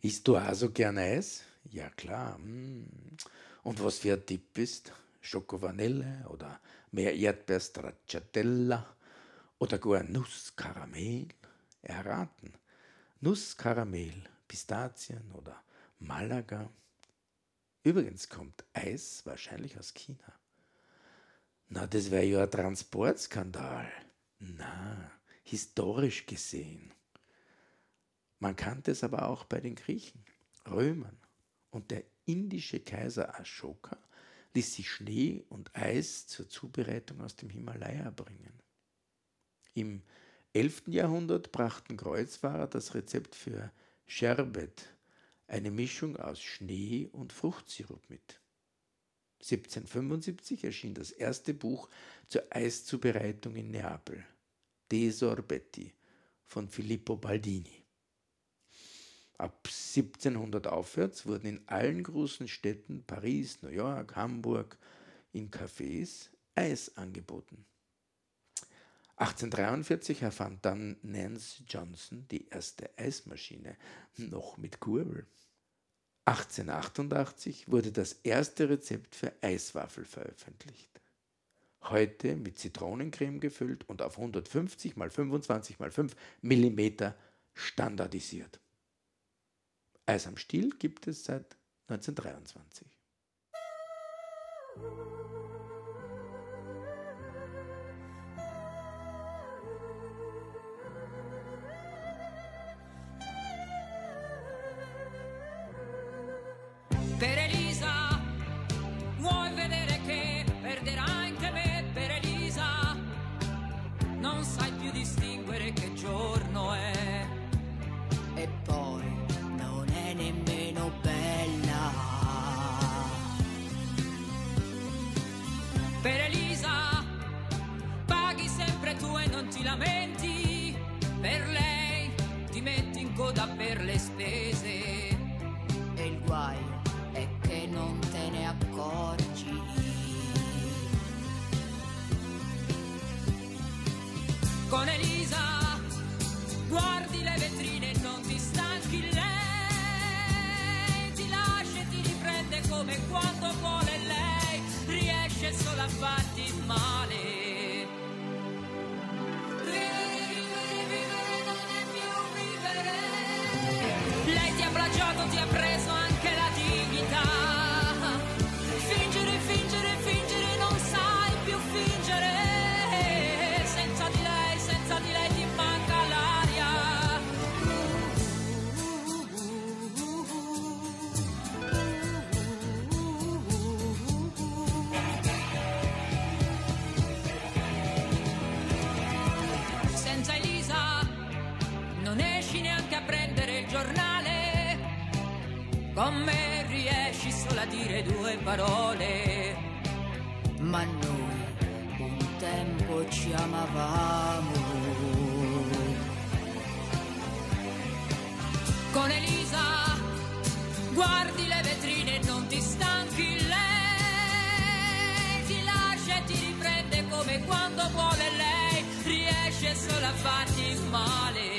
Isst du auch so gern Eis? Ja klar. Und was für ein Tipp ist? Schoko-Vanille oder mehr Erdbeer-Stracciatella oder gar Nusskaramell? Erraten. Nusskaramell, Pistazien oder Malaga. Übrigens kommt Eis wahrscheinlich aus China. Na, das wäre ja ein Transportskandal. Na, historisch gesehen. Man kannte es aber auch bei den Griechen, Römern. Und der indische Kaiser Ashoka ließ sich Schnee und Eis zur Zubereitung aus dem Himalaya bringen. Im 11. Jahrhundert brachten Kreuzfahrer das Rezept für Sherbet, eine Mischung aus Schnee und Fruchtsirup mit. 1775 erschien das erste Buch zur Eiszubereitung in Neapel, De Sorbetti von Filippo Baldini. Ab 1700 aufwärts wurden in allen großen Städten, Paris, New York, Hamburg, in Cafés Eis angeboten. 1843 erfand dann Nance Johnson die erste Eismaschine, noch mit Kurbel. 1888 wurde das erste Rezept für Eiswaffel veröffentlicht. Heute mit Zitronencreme gefüllt und auf 150 x 25 x 5 mm standardisiert. Eis am Stiel gibt es seit 1923. Per Elisa, vuoi vedere che perderà anche me? Per Elisa, non sai più distinguere che giorno è. E poi non è nemmeno bella. Per Elisa, paghi sempre tu e non ti lamenti. Per lei ti metti in coda per le spese. E il guaio è che non te ne accorgi. Con Elisa guardi le vetrine e non ti stanchi. Lei ti lascia e ti riprende come quando vuole lei. Riesce solo a farti male. Vivere non è più vivere. Lei ti ha plagiato, ti ha preso anche la dignità. Fingere, fingere, fingere, non sai più fingere. Senza di lei ti manca l'aria. Senza Elisa non esci neanche a prendere il giornale. Con me riesci solo a dire due parole. Ma noi un tempo ci amavamo. Con Elisa guardi le vetrine e non ti stanchi. Lei ti lascia e ti riprende come quando vuole lei. Riesce solo a farti male.